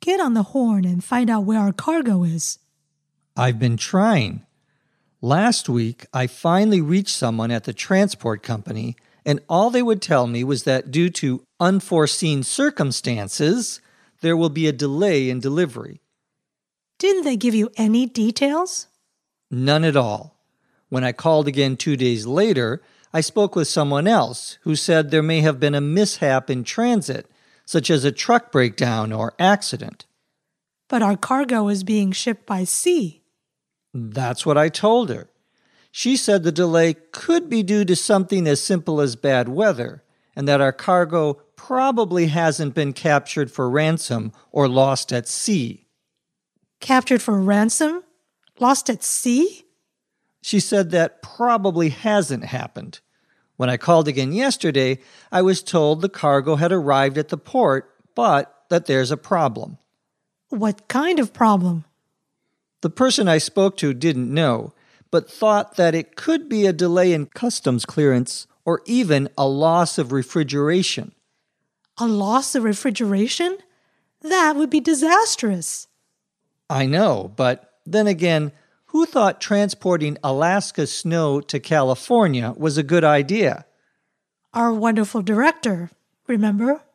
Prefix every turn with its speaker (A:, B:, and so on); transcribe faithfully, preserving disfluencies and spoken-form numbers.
A: Get on the horn and find out where our cargo is.
B: I've been trying. Last week, I finally reached someone at the transport company, and all they would tell me was that due to unforeseen circumstances, there will be a delay in delivery.
A: Didn't they give you any details?
B: None at all. When I called again two days later, I spoke with someone else who said there may have been a mishap in transit, such as a truck breakdown or accident.
A: But our cargo is being shipped by sea.
B: That's what I told her. She said the delay could be due to something as simple as bad weather, and that our cargo probably hasn't been captured for ransom or lost at sea.
A: Captured for ransom? Lost at sea?
B: She said that probably hasn't happened. When I called again yesterday, I was told the cargo had arrived at the port, but that there's a problem.
A: What kind of problem?
B: The person I spoke to didn't know, but thought that it could be a delay in customs clearance or even a loss of refrigeration.
A: A loss of refrigeration? That would be disastrous.
B: I know, but then again, who thought transporting Alaska snow to California was a good idea?
A: Our wonderful director, remember?